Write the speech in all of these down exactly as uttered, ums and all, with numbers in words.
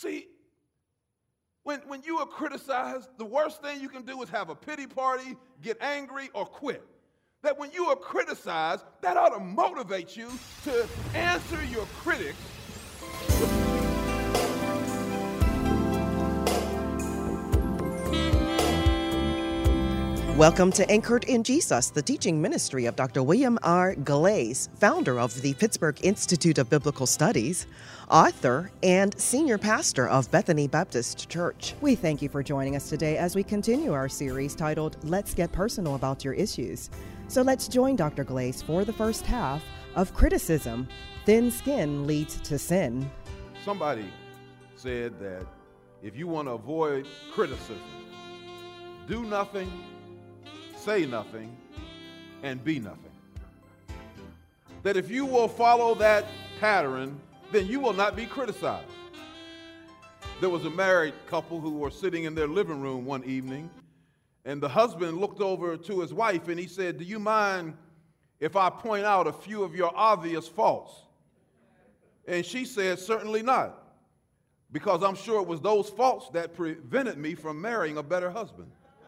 See, when, when you are criticized, the worst thing you can do is have a pity party, get angry, or quit. That when you are criticized, that ought to motivate you to answer your critics. Welcome to Anchored in Jesus, the teaching ministry of Doctor William R. Galais, founder of the Pittsburgh Institute of Biblical Studies, author, and senior pastor of Bethany Baptist Church. We thank you for joining us today as we continue our series titled, Let's Get Personal About Your Issues. So let's join Doctor Galais for the first half of Criticism, Thin Skin Leads to Sin. Somebody said that if you want to avoid criticism, do nothing, say nothing, and be nothing. That if you will follow that pattern, then you will not be criticized. There was a married couple who were sitting in their living room one evening, and the husband looked over to his wife and he said, "Do you mind if I point out a few of your obvious faults?" And she said, "Certainly not, because I'm sure it was those faults that prevented me from marrying a better husband."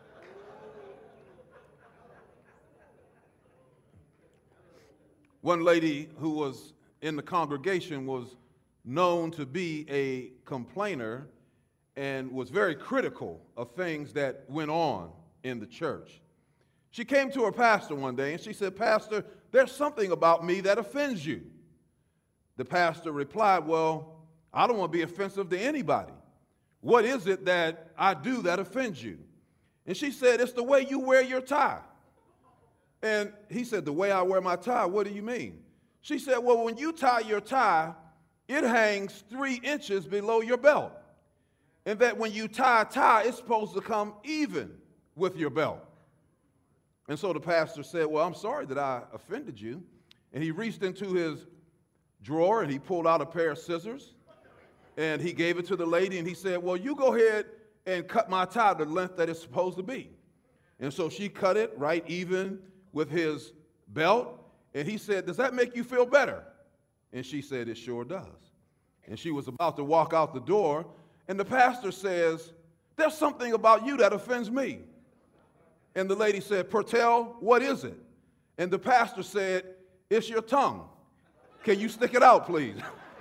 One lady who was in the congregation was known to be a complainer and was very critical of things that went on in the church. She came to her pastor one day and she said, "Pastor, there's something about me that offends you." The pastor replied, "Well, I don't want to be offensive to anybody. What is it that I do that offends you?" And she said, "It's the way you wear your tie." And he said, "The way I wear my tie, what do you mean?" She said, "Well, when you tie your tie, it hangs three inches below your belt. And that when you tie a tie, it's supposed to come even with your belt." And so the pastor said, "Well, I'm sorry that I offended you." And he reached into his drawer and he pulled out a pair of scissors and he gave it to the lady and he said, "Well, you go ahead and cut my tie the length that it's supposed to be." And so she cut it right even with his belt, and he said, "Does that make you feel better?" And she said, "It sure does." And she was about to walk out the door, and the pastor says, "There's something about you that offends me." And the lady said, "Pertell, what is it?" And the pastor said, "It's your tongue. Can you stick it out, please?"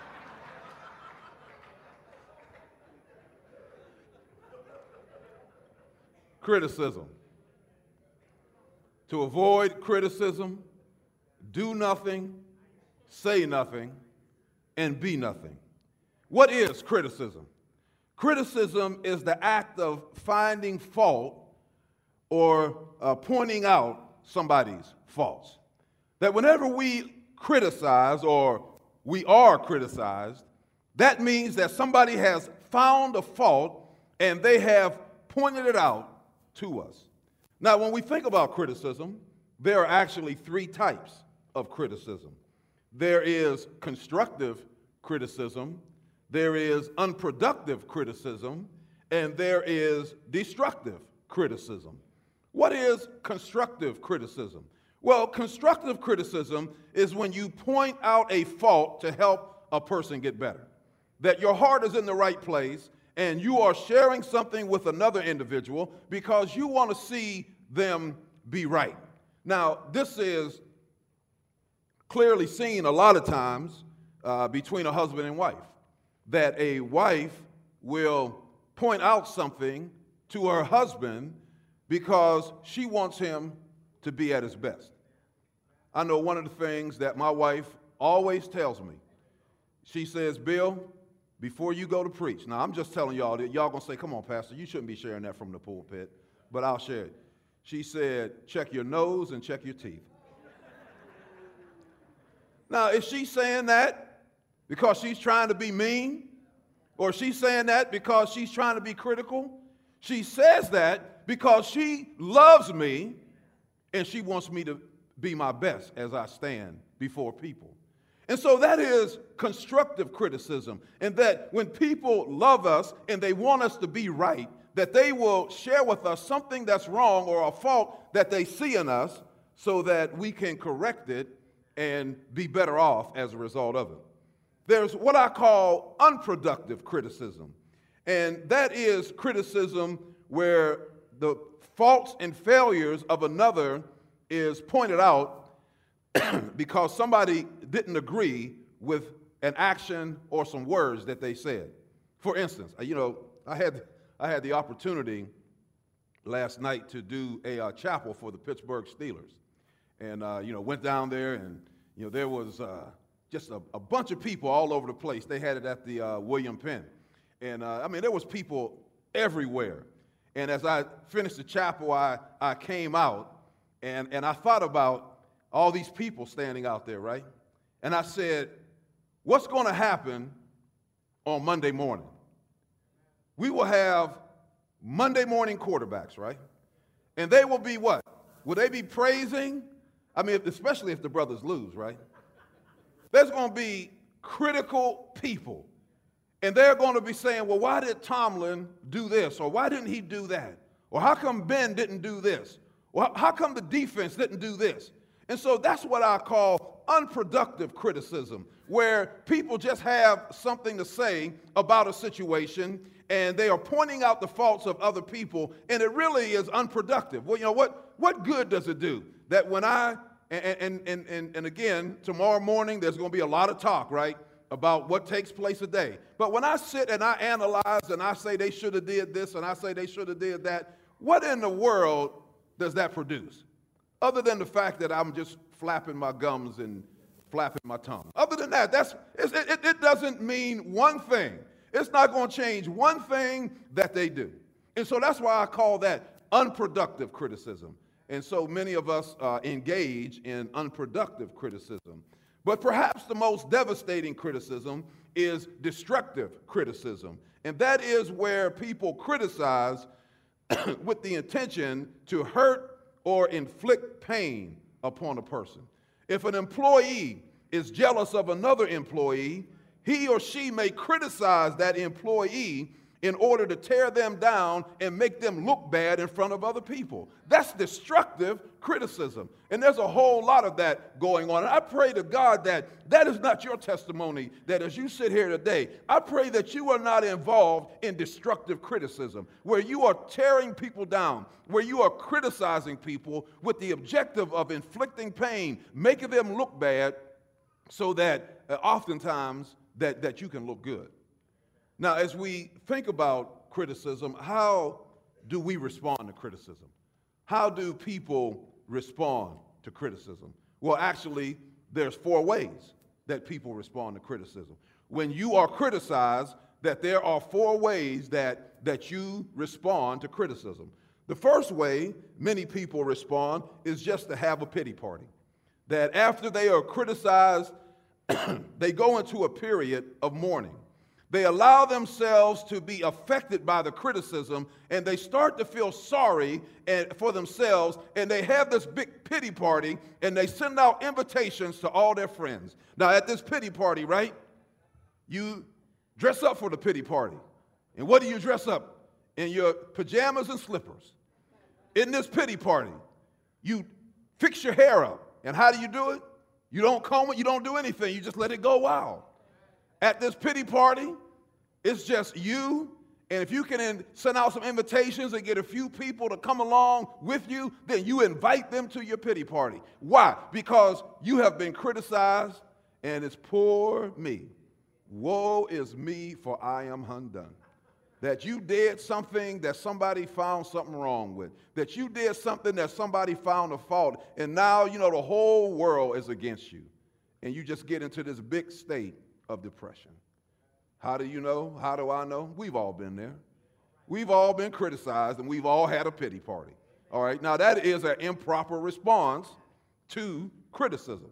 Criticism. To avoid criticism, do nothing, say nothing, and be nothing. What is criticism? Criticism is the act of finding fault or uh, pointing out somebody's faults. That whenever we criticize or we are criticized, that means that somebody has found a fault and they have pointed it out to us. Now, when we think about criticism, there are actually three types of criticism. There is constructive criticism, there is unproductive criticism, and there is destructive criticism. What is constructive criticism? Well, constructive criticism is when you point out a fault to help a person get better. That your heart is in the right place and you are sharing something with another individual because you want to see them be right. Now, this is clearly seen a lot of times uh, between a husband and wife, that a wife will point out something to her husband because she wants him to be at his best. I know one of the things that my wife always tells me. She says, "Bill, before you go to preach," now I'm just telling y'all that y'all gonna say, "Come on, Pastor, you shouldn't be sharing that from the pulpit," but I'll share it. She said, "Check your nose and check your teeth." Now, is she saying that because she's trying to be mean? Or is she saying that because she's trying to be critical? She says that because she loves me and she wants me to be my best as I stand before people. And so that is constructive criticism. And that when people love us and they want us to be right, that they will share with us something that's wrong or a fault that they see in us so that we can correct it and be better off as a result of it. There's what I call unproductive criticism. And that is criticism where the faults and failures of another is pointed out because somebody didn't agree with an action or some words that they said. For instance, you know, I had I had the opportunity last night to do a uh, chapel for the Pittsburgh Steelers, and uh, you know, went down there, and you know, there was uh, just a, a bunch of people all over the place. They had it at the uh, William Penn, and uh, I mean, there was people everywhere. And as I finished the chapel, I I came out, and and I thought about all these people standing out there, right? And I said, what's going to happen on Monday morning? We will have Monday morning quarterbacks, right? And they will be what? Will they be praising? I mean, especially if the brothers lose, right? There's going to be critical people. And they're going to be saying, well, why did Tomlin do this? Or why didn't he do that? Or how come Ben didn't do this? Or how come the defense didn't do this? And so that's what I call unproductive criticism, where people just have something to say about a situation and they are pointing out the faults of other people, and it really is unproductive. Well, you know, what, what good does it do that when I, and, and, and, and again, tomorrow morning there's going to be a lot of talk, right, about what takes place today. But when I sit and I analyze and I say they should have did this and I say they should have did that, what in the world does that produce? Other than the fact that I'm just flapping my gums and flapping my tongue. Other than that, that's, it, it, it doesn't mean one thing. It's not going to change one thing that they do. And so that's why I call that unproductive criticism. And so many of us uh, engage in unproductive criticism. But perhaps the most devastating criticism is destructive criticism. And that is where people criticize with the intention to hurt or inflict pain upon a person. If an employee is jealous of another employee, he or she may criticize that employee in order to tear them down and make them look bad in front of other people. That's destructive criticism. And there's a whole lot of that going on. And I pray to God that that is not your testimony, that as you sit here today, I pray that you are not involved in destructive criticism, where you are tearing people down, where you are criticizing people with the objective of inflicting pain, making them look bad, so that uh, oftentimes that, that you can look good. Now, as we think about criticism, how do we respond to criticism? How do people respond to criticism? Well, actually, there's four ways that people respond to criticism. When you are criticized, that there are four ways that, that you respond to criticism. The first way many people respond is just to have a pity party. That after they are criticized, they go into a period of mourning. They allow themselves to be affected by the criticism, and they start to feel sorry for themselves, and they have this big pity party, and they send out invitations to all their friends. Now, at this pity party, right, you dress up for the pity party. And what do you dress up? In your pajamas and slippers. In this pity party, you fix your hair up. And how do you do it? You don't comb it, you don't do anything, you just let it go wild. At this pity party, it's just you, and if you can send out some invitations and get a few people to come along with you, then you invite them to your pity party. Why? Because you have been criticized, and it's poor me. Woe is me, for I am undone. That you did something that somebody found something wrong with. That you did something that somebody found a fault, and now, you know, the whole world is against you. And you just get into this big state of depression. How do you know? How do I know? We've all been there. We've all been criticized, and we've all had a pity party. All right, now that is an improper response to criticism.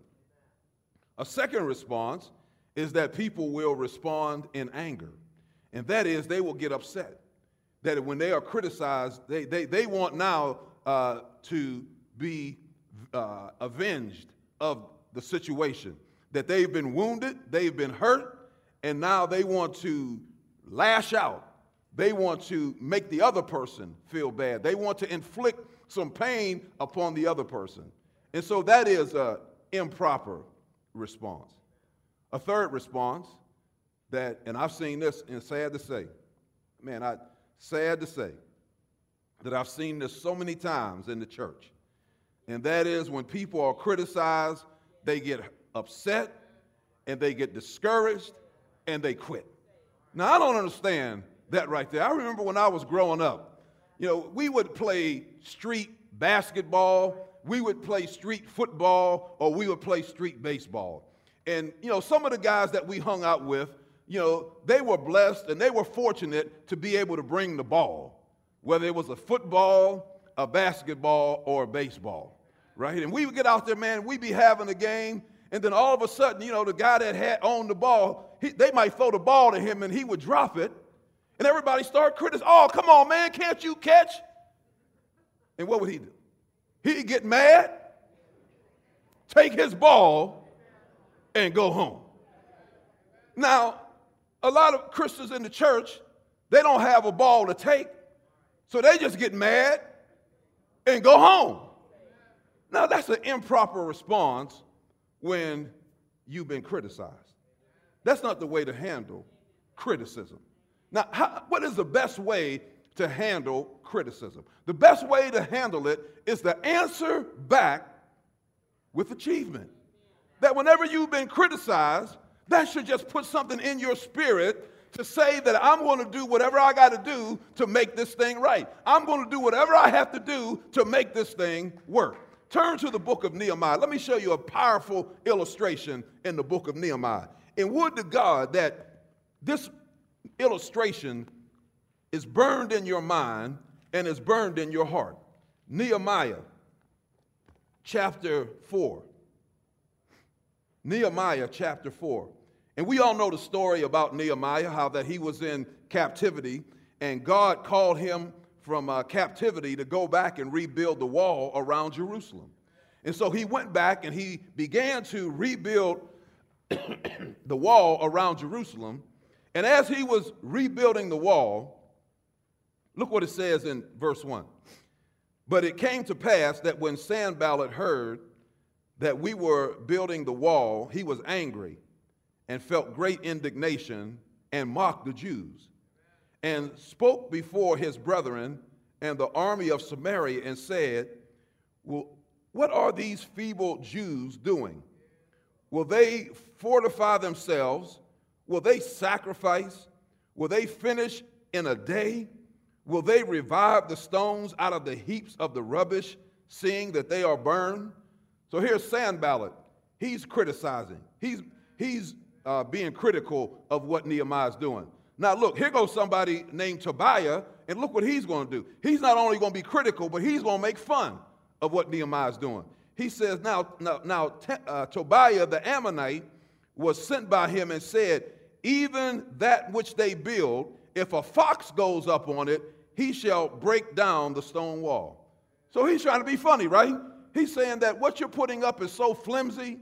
A second response is that people will respond in anger, and that is they will get upset. That when they are criticized, they, they, they want now uh, to be uh, avenged of the situation. That they've been wounded, they've been hurt, and now they want to lash out. They want to make the other person feel bad. They want to inflict some pain upon the other person. And so that is an improper response. A third response that, and I've seen this, and sad to say, man, I sad to say that I've seen this so many times in the church. And that is when people are criticized, they get upset and they get discouraged and they quit. Now, I don't understand that right there. I remember when I was growing up, you know, we would play street basketball, we would play street football, or we would play street baseball. And, you know, some of the guys that we hung out with, you know, they were blessed and they were fortunate to be able to bring the ball, whether it was a football, a basketball, or a baseball, right? And we would get out there, man, we'd be having a game, and then all of a sudden, you know, the guy that had owned the ball, he, they might throw the ball to him and he would drop it, and everybody start criticizing, oh, come on, man, can't you catch? And what would he do? He'd get mad, take his ball, and go home. Now, a lot of Christians in the church, they don't have a ball to take, so they just get mad and go home. Now, that's an improper response when you've been criticized. That's not the way to handle criticism. Now, how, what is the best way to handle criticism? The best way to handle it is to answer back with achievement. That whenever you've been criticized, that should just put something in your spirit to say that I'm going to do whatever I got to do to make this thing right. I'm going to do whatever I have to do to make this thing work. Turn to the book of Nehemiah. Let me show you a powerful illustration in the book of Nehemiah. And would to God that this illustration is burned in your mind and is burned in your heart. Nehemiah chapter four. Nehemiah chapter four. And we all know the story about Nehemiah, how that he was in captivity, and God called him from uh, captivity to go back and rebuild the wall around Jerusalem. And so he went back and he began to rebuild the wall around Jerusalem. And as he was rebuilding the wall, look what it says in verse one. But it came to pass that when Sanballat heard that we were building the wall, he was angry and felt great indignation and mocked the Jews, and spoke before his brethren and the army of Samaria and said, well, what are these feeble Jews doing? Will they fortify themselves? Will they sacrifice? Will they finish in a day? Will they revive the stones out of the heaps of the rubbish, seeing that they are burned? So here's Sanballat. He's criticizing. He's, he's uh, being critical of what Nehemiah is doing. Now look, here goes somebody named Tobiah, and look what he's going to do. He's not only going to be critical, but he's going to make fun of what Nehemiah is doing. He says, now, now, now uh, Tobiah the Ammonite was sent by him and said, even that which they build, if a fox goes up on it, he shall break down the stone wall. So he's trying to be funny, right? He's saying that what you're putting up is so flimsy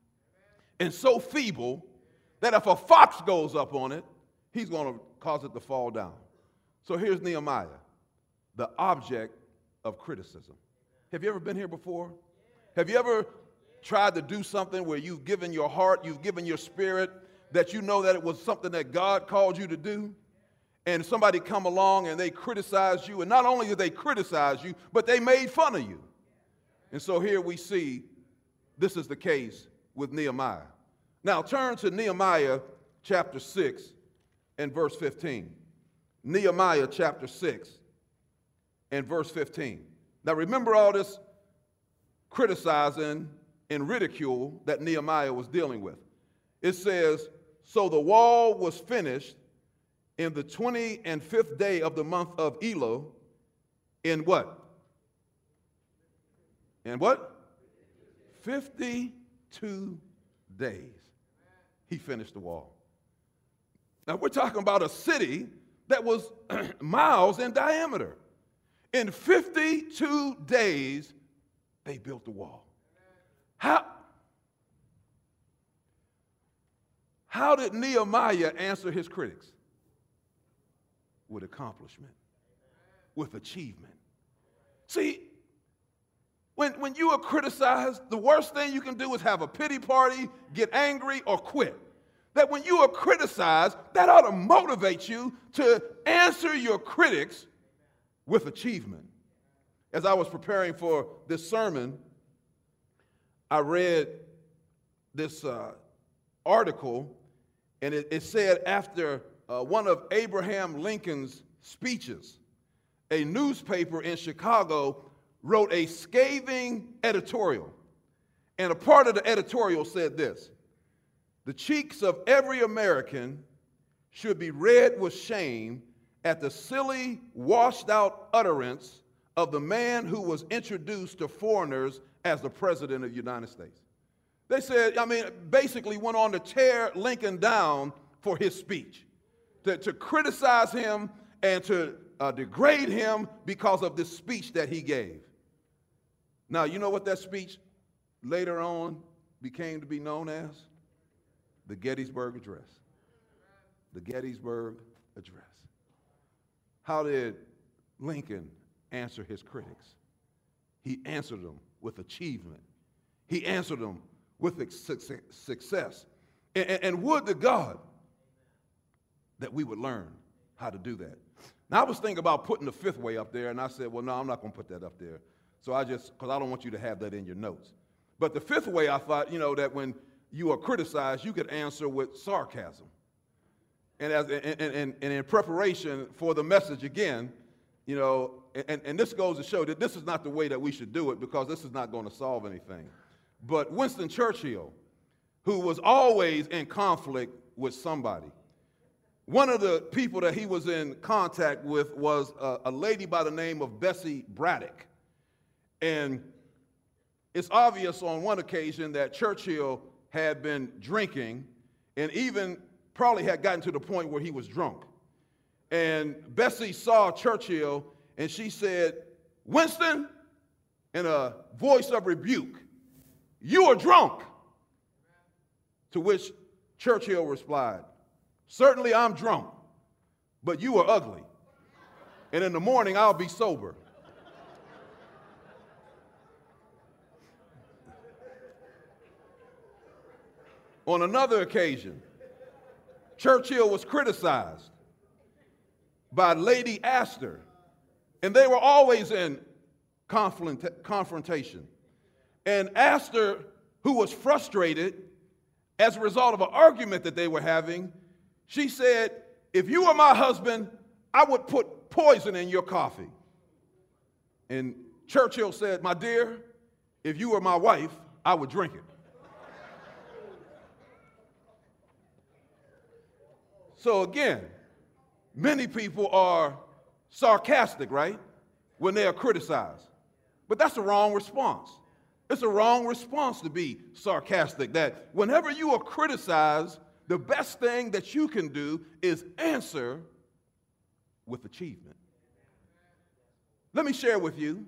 and so feeble that if a fox goes up on it, he's going to cause it to fall down. So here's Nehemiah, the object of criticism. Have you ever been here before? Have you ever tried to do something where you've given your heart, you've given your spirit, that you know that it was something that God called you to do? And somebody come along and they criticize you, and not only did they criticize you, but they made fun of you. And so here we see this is the case with Nehemiah. Now turn to Nehemiah chapter six and verse fifteen. Nehemiah chapter six and verse fifteen. Now remember all this criticizing and ridicule that Nehemiah was dealing with. It says, so the wall was finished in the twenty and fifth day of the month of Elul, in what? In what? fifty-two days. He finished the wall. Now we're talking about a city that was miles in diameter. In fifty-two days, they built the wall. How, how did Nehemiah answer his critics? With accomplishment, with achievement. See, when, when you are criticized, the worst thing you can do is have a pity party, get angry, or quit. that when you are criticized, that ought to motivate you to answer your critics with achievement. As I was preparing for this sermon, I read this uh, article, and it, it said after uh, one of Abraham Lincoln's speeches, a newspaper in Chicago wrote a scathing editorial. And a part of the editorial said this: the cheeks of every American should be red with shame at the silly, washed-out utterance of the man who was introduced to foreigners as the President of the United States. They said, I mean, basically went on to tear Lincoln down for his speech, to, to criticize him and to uh, degrade him because of this speech that he gave. Now, you know what that speech later on became to be known as? The Gettysburg Address. The Gettysburg Address. How did Lincoln answer his critics? He answered them with achievement. He answered them with success. And, and would to God that we would learn how to do that. Now, I was thinking about putting the fifth way up there, and I said, well, no, I'm not going to put that up there. So I just, because I don't want you to have that in your notes. But the fifth way, I thought, you know, that when you are criticized, you could answer with sarcasm. And, as, and, and, and in preparation for the message again, you know, and, and this goes to show that this is not the way that we should do it, because this is not going to solve anything. But Winston Churchill, who was always in conflict with somebody, one of the people that he was in contact with was a, a lady by the name of Bessie Braddock. And it's obvious on one occasion that Churchill had been drinking and even probably had gotten to the point where he was drunk. And Bessie saw Churchill and she said, "Winston," in a voice of rebuke, "you are drunk." To which Churchill replied, "Certainly I'm drunk, but you are ugly. And in the morning I'll be sober." On another occasion, Churchill was criticized by Lady Astor, and they were always in confront- confrontation. And Astor, who was frustrated as a result of an argument that they were having, she said, "If you were my husband, I would put poison in your coffee." And Churchill said, "My dear, if you were my wife, I would drink it." So again, many people are sarcastic, right, when they are criticized. But that's the wrong response. It's a wrong response to be sarcastic, that whenever you are criticized, the best thing that you can do is answer with achievement. Let me share with you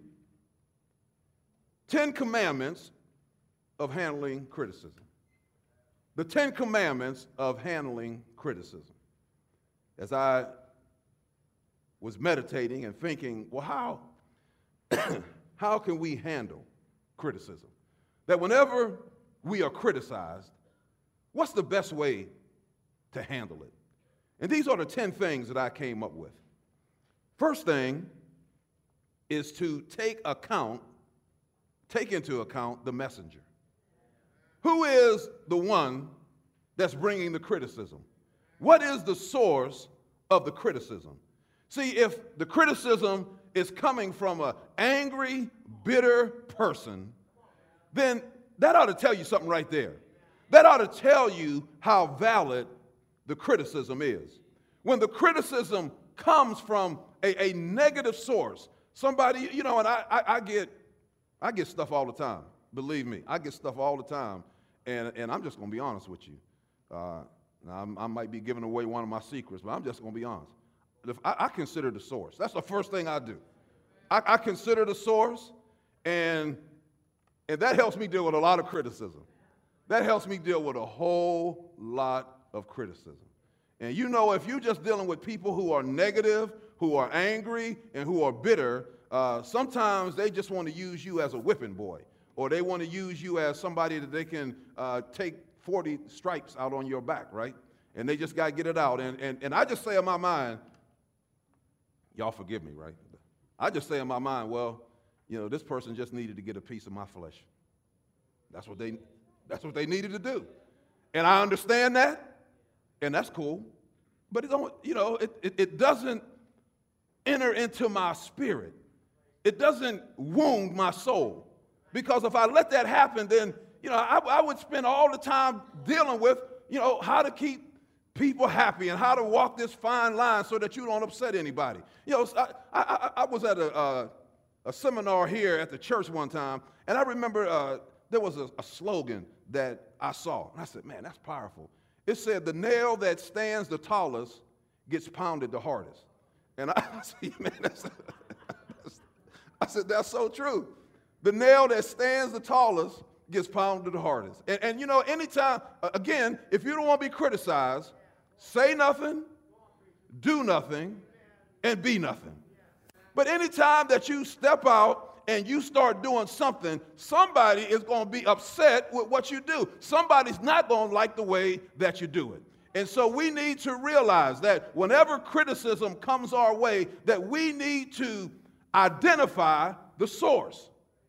Ten Commandments of handling criticism. The Ten Commandments of handling criticism. As I was meditating and thinking, well, how, how can we handle criticism? That whenever we are criticized, what's the best way to handle it? And these are the ten things that I came up with. First thing is to take account, take into account the messenger. Who is the one that's bringing the criticism? What is the source of the criticism? See, if the criticism is coming from an angry, bitter person, then that ought to tell you something right there. That ought to tell you how valid the criticism is. When the criticism comes from a, a negative source, somebody, you know, and I, I, I get I get stuff all the time. Believe me, I get stuff all the time. And, and I'm just going to be honest with you. Uh, Now, I might be giving away one of my secrets, but I'm just going to be honest. If I, I consider the source. That's the first thing I do. I, I consider the source, and, and that helps me deal with a lot of criticism. That helps me deal with a whole lot of criticism. And you know, if you're just dealing with people who are negative, who are angry, and who are bitter, uh, sometimes they just want to use you as a whipping boy, or they want to use you as somebody that they can uh, take forty stripes out on your back, right? And they just got to get it out. And, and, and I just say in my mind, y'all forgive me, right? I just say in my mind, well, you know, this person just needed to get a piece of my flesh. That's what they, that's what they needed to do. And I understand that, and that's cool. But it don't, you know, it, it, it doesn't enter into my spirit. It doesn't wound my soul. Because if I let that happen, then, you know, I, I would spend all the time dealing with, you know, how to keep people happy and how to walk this fine line so that you don't upset anybody. You know, I, I, I was at a, uh, a seminar here at the church one time, and I remember uh, there was a, a slogan that I saw. And I said, man, that's powerful. It said, the nail that stands the tallest gets pounded the hardest. And I said, man, that's, I said, that's so true. The nail that stands the tallest gets pounded the hardest. And, and you know, anytime, again, if you don't want to be criticized, say nothing, do nothing, and be nothing. But anytime that you step out and you start doing something, somebody is going to be upset with what you do. Somebody's not going to like the way that you do it. And so we need to realize that whenever criticism comes our way, that we need to identify the source.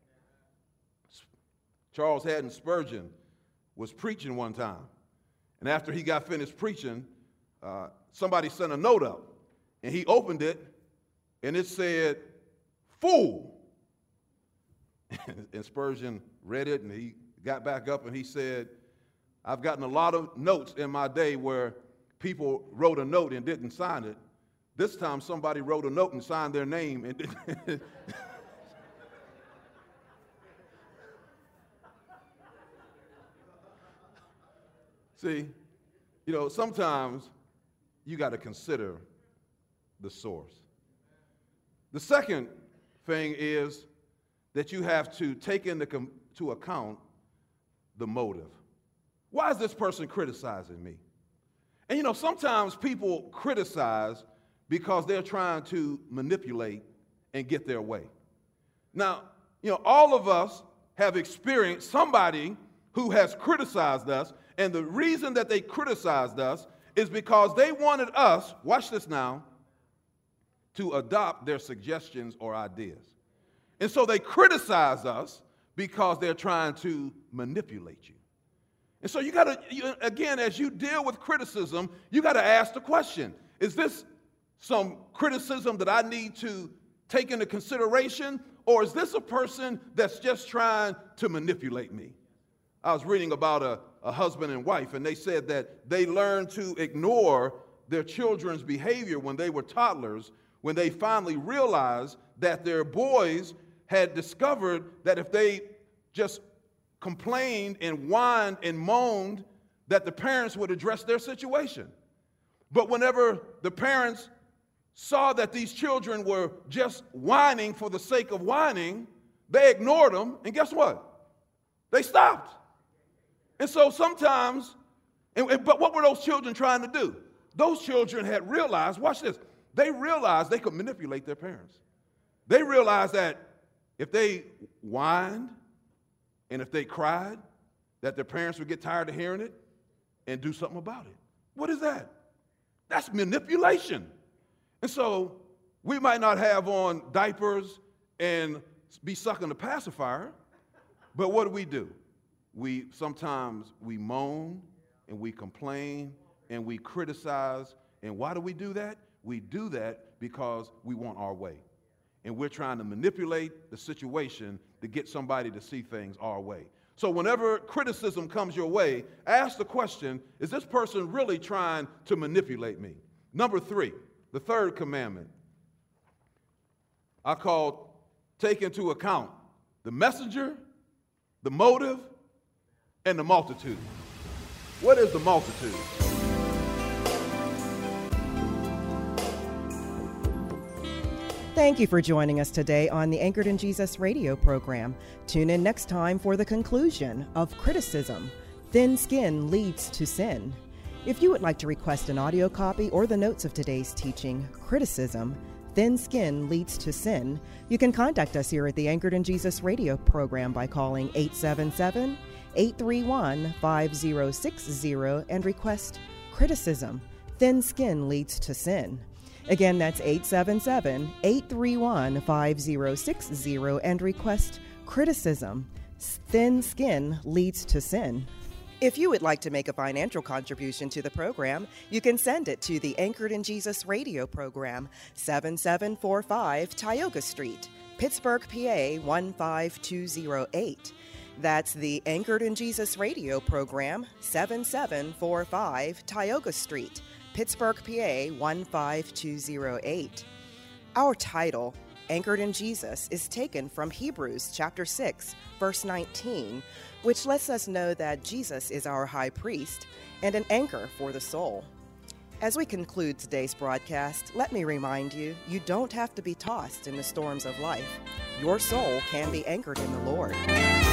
Charles Haddon Spurgeon was preaching one time. And after he got finished preaching, uh, somebody sent a note up. And he opened it, and it said, fool. And Spurgeon read it, and he got back up, and he said, I've gotten a lot of notes in my day where people wrote a note and didn't sign it. This time somebody wrote a note and signed their name. And didn't. See, you know, sometimes you got to consider the source. The second thing is that you have to take into com- to account the motive. Why is this person criticizing me? And you know, sometimes people criticize because they're trying to manipulate and get their way. Now, you know, all of us have experienced somebody who has criticized us, and the reason that they criticized us is because they wanted us, watch this now, to adopt their suggestions or ideas. And so they criticize us because they're trying to manipulate you. And so you got to, again, as you deal with criticism, you got to ask the question, is this some criticism that I need to take into consideration, or is this a person that's just trying to manipulate me? I was reading about a, a husband and wife, and they said that they learned to ignore their children's behavior when they were toddlers, when they finally realized that their boys had discovered that if they just complained and whined and moaned, that the parents would address their situation. But whenever the parents saw that these children were just whining for the sake of whining, they ignored them, and guess what? They stopped. And so sometimes, and, and, but what were those children trying to do? Those children had realized, watch this, they realized they could manipulate their parents. They realized that if they whined and if they cried, that their parents would get tired of hearing it and do something about it. What is that? That's manipulation. And so we might not have on diapers and be sucking the pacifier, but what do we do? We sometimes we moan and we complain and we criticize. And why do we do that? We do that because we want our way. And we're trying to manipulate the situation to get somebody to see things our way. So whenever criticism comes your way, ask the question, is this person really trying to manipulate me? Number three, the third commandment, I call take into account the messenger, the motive, and the multitude. What is the multitude? Thank you for joining us today on the Anchored in Jesus radio program. Tune in next time for the conclusion of Criticism, Thin Skin Leads to Sin. If you would like to request an audio copy or the notes of today's teaching, Criticism, Thin Skin Leads to Sin, you can contact us here at the Anchored in Jesus radio program by calling eight seven seven, eight three one, five zero six zero and request criticism. Thin skin leads to sin. Again, that's eight seven seven, eight three one, five zero six zero and request criticism. Thin skin leads to sin. If you would like to make a financial contribution to the program, you can send it to the Anchored in Jesus radio program, seven seven four five Tioga Street, Pittsburgh, P A one five two zero eight. That's the Anchored in Jesus radio program, seven seven four five Tioga Street, Pittsburgh, P A one five two zero eight. Our title, Anchored in Jesus, is taken from Hebrews chapter six, verse nineteen, which lets us know that Jesus is our high priest and an anchor for the soul. As we conclude today's broadcast, let me remind you, you don't have to be tossed in the storms of life. Your soul can be anchored in the Lord.